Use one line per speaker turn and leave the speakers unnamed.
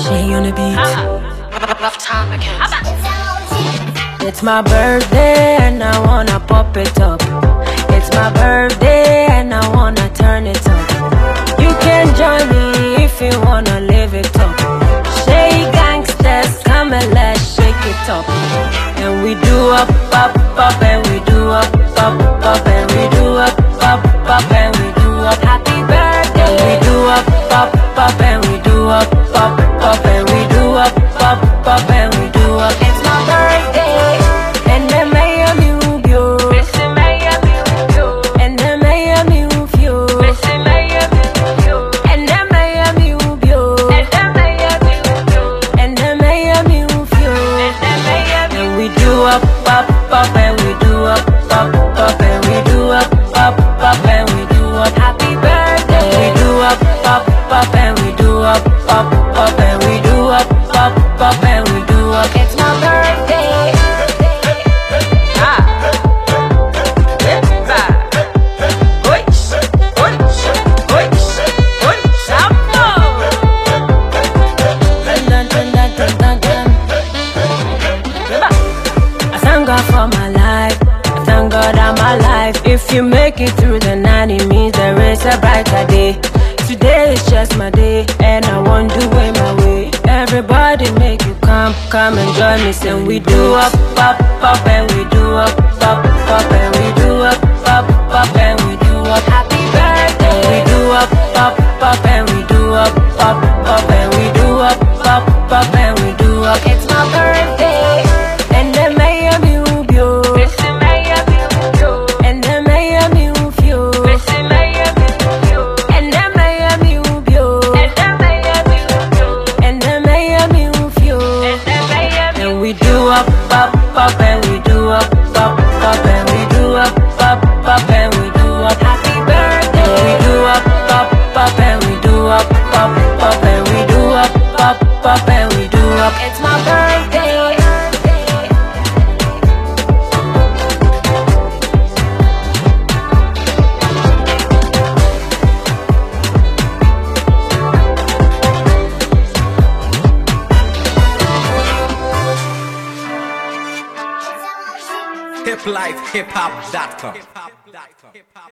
Shay on the beat.
Rough time again.
It's my birthday and I wanna pop it up. It's my birthday and I wanna turn it up. You can join me if you wanna live it up. Shay gangsters, come and let's shake it up. And we do up, up, up, and we do up, up, up, and we do up, up, up, and we do up. Happy birthday. And we do up, up, up, and we do up, up, up, and we do up, up, up, and we do up. It's my birthday, and then Miami Ubio, and then Miami Ubio, and then Miami Ubio, and then Miami Ubio, and we do up, up, up, and we do up, up, up, and we do up, up, up, and we do up. Happy birthday. We do up, up, up, and we do up, up, up, and we do up, up, up, and we do up. It's my birthday. I thank God for my life. I thank God I'm alive. If you make it through the night, it means there is a brighter day. Today is just my day, and I won't do it my way. Everybody make you come and join me. Say we do up, up, up, and we do up, up, up, and we do up, up, up, and we do up. Happy birthday. We do up, up, up, and we do up, up, up, and we do up, up, up, and we do up. It's my birthday, and then Miami Ubio, and then Miami Ubio, and then Miami Ubio, and then Miami Ubio, and we do up, up, up, and we do up, up, up, and we do up, up, up, and we do up. Happy birthday. We do up, up, up, and we do up, up, up, and we do up, up, up, and we do up. It's my birthday.
hiplifehiphop.com